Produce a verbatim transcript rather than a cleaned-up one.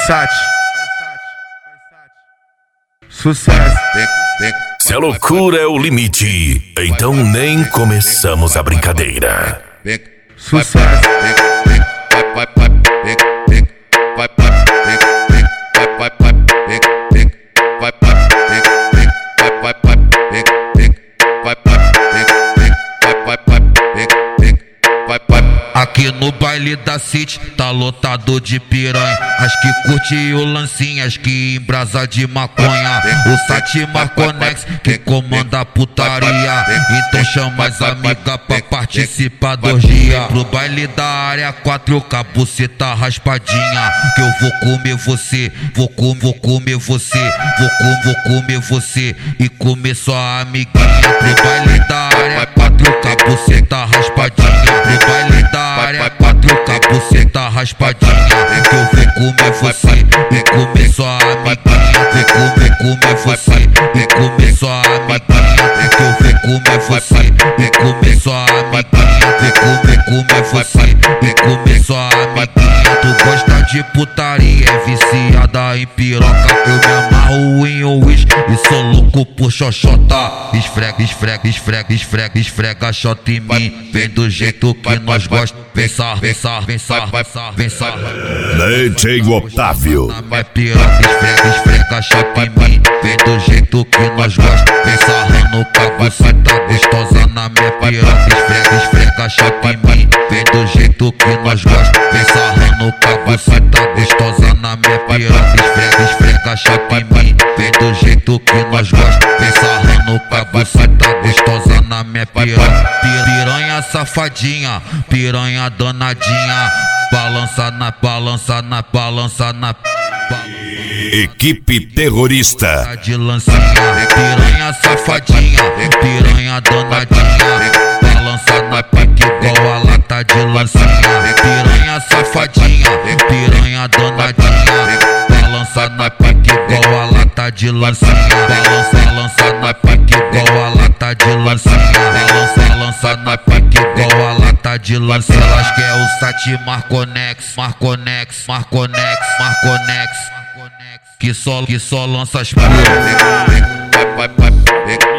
Versace. Sucesso. Se a loucura é o limite, então nem começamos a brincadeira. Sucesso. Aqui no baile da City tá lotado de piranha, as que curte o lancinho, as que embrasa de maconha. O Sati Marconex que comanda a putaria, então chama as amigas pra participar da orgia. Pro baile da área quatro, cabuceta raspadinha, que eu vou comer você, vou comer, vou comer você, vou comer, vou comer você e comer sua amiguinha. Pro baile da área quatro, cabuceta raspadinha, pro baile da área quatro, cabuceta raspadinha, que eu vou comer você e comer sua amiguinha. Vou comer, comer você e comer sua amiguinha, que eu vou comer você e comer sua amiguinha. Vou comer, comer você e comer sua amiguinha. Tu gosta de putaria, é viciada em piroca, eu me amarro em uísque e sou louco por xoxota. Esfrega, esfrega, esfrega, esfrega, esfrega xota em mim, vem do jeito que nós gosta. Vem sar, vem sar, vem sar, vem sar, vem sar. D J Otávio. Na minha piroca, esfrega, esfrega xota em mim, vem do jeito que nós gosta. Vem sarrando cabuceta gostosa na minha piroca. Esfrega, esfrega xota em mim, vem do jeito que nós gosta. Vem sarrando cabuceta gostosa na minha piroca. Esfrega, esfrega xota em mim, vem do jeito que nós gosta. Vem sarrando cabuceta gostosa na minha piroca. Piranha safadinha, piranha danadinha, balança na balança na balança na Equipe terrorista. de lancinha, piranha safadinha, piranha danadinha, balança na pique igual a lata de lancinha. Piranha safadinha, piranha danadinha, balança na pique igual a lata de lancinha. Balança, balança na pique igual a lata de lancinha. Balança, balança na pique igual a lata de lancinha. Elas quer o Sati Marconex, Marconex, Marconex, Marconex, que só, que só lança as puras.